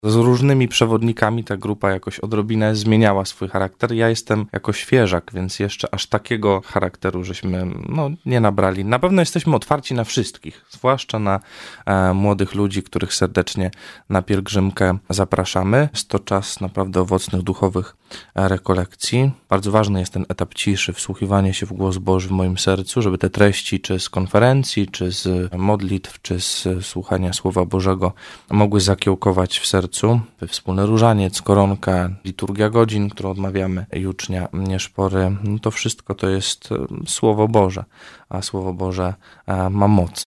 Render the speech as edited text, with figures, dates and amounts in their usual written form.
Z różnymi przewodnikami ta grupa jakoś odrobinę zmieniała swój charakter. Ja jestem jako świeżak, więc jeszcze aż takiego charakteru żeśmy nie nabrali. Na pewno jesteśmy otwarci na wszystkich, zwłaszcza na młodych ludzi, których serdecznie na pielgrzymkę zapraszamy. Jest to czas naprawdę owocnych duchowych rekolekcji. Bardzo ważny jest ten etap ciszy, wsłuchiwanie się w głos Boży w moim sercu, żeby te treści, czy z konferencji, czy z modlitw, czy z słuchania Słowa Bożego mogły zakiełkować w sercu. Wspólny różaniec, koronka, liturgia godzin, którą odmawiamy, jucznia, nieszpory, to wszystko to jest Słowo Boże, a Słowo Boże ma moc.